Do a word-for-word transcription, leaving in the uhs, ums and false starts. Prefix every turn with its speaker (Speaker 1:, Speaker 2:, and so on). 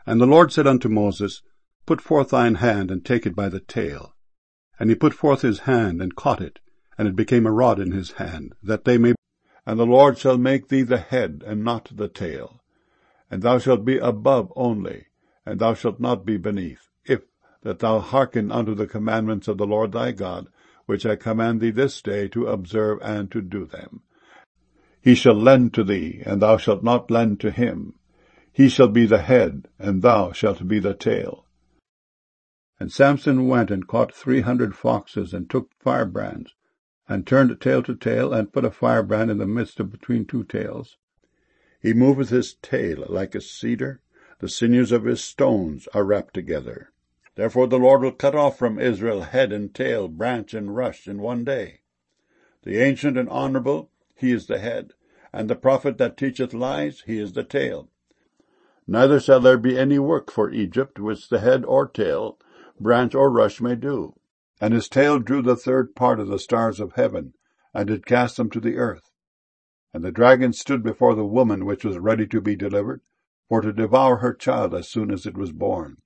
Speaker 1: And the Lord said unto Moses, Put forth thine hand, and take it by the tail. And he put forth his hand, and caught it, and it became a rod in his hand, that they may... And the Lord shall make thee the head, and not the tail. And thou shalt be above only, and thou shalt not be beneath, if that thou hearken unto the commandments of the Lord thy God, which I command thee this day to observe and to do them. He shall lend to thee, and thou shalt not lend to him. He shall be the head, and thou shalt be the tail. And Samson went and caught three hundred foxes, and took firebrands, and turned tail to tail, and put a firebrand in the midst of between two tails. He moveth his tail like a cedar, the sinews of his stones are wrapped together. Therefore the Lord will cut off from Israel head and tail, branch and rush in one day. The ancient and honorable, he is the head, and the prophet that teacheth lies, he is the tail. Neither shall there be any work for Egypt, which the head or tail, branch or rush may do. And his tail drew the third part of the stars of heaven, and did cast them to the earth. And the dragon stood before the woman which was ready to be delivered, for to devour her child as soon as it was born.